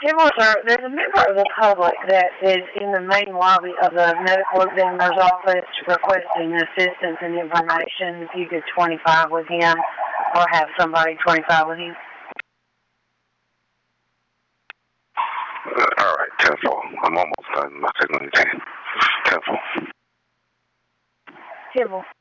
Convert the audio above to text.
There's a member of the public that is in the main lobby of the medical examiner's office requesting assistance and information. If you could 25 with him or have somebody 25 with him. All right, 10-4. I'm almost done. My signal is 10. 10-4. 10-4.